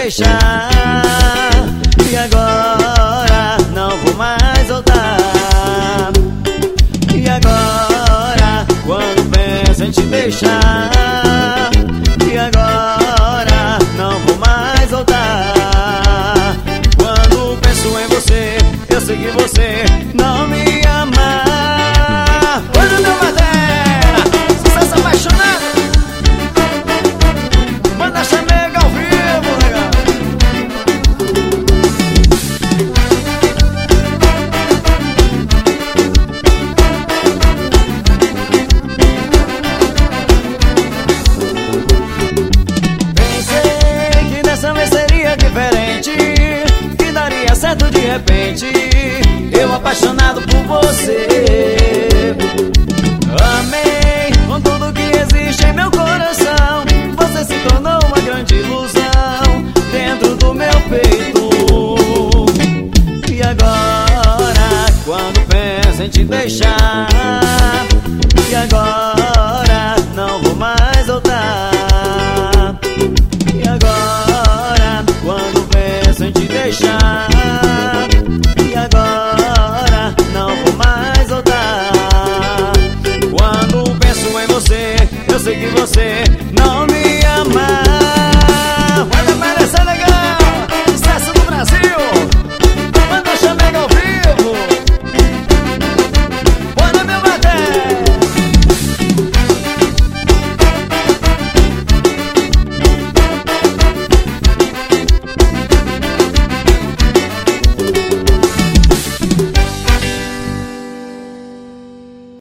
deixar. E agora não vou mais voltar. E agora quando penso em te deixar. E agora não vou mais voltar. Quando penso em você, eu sei que você não me ama. Olha meu Madeira, sucesso apaixonado. Manda chamega ao vivo, legal. Pensei que dessa vez seria diferente, que daria certo de repente. Eu apaixonado por você, amei com tudo que existe em meu coração. Você se tornou uma grande ilusão dentro do meu peito. E agora quando penso em te deixar. E agora não vou mais voltar. E agora quando penso em te deixar. E agora não vou mais voltar. Quando penso em você, eu sei que você não me ama.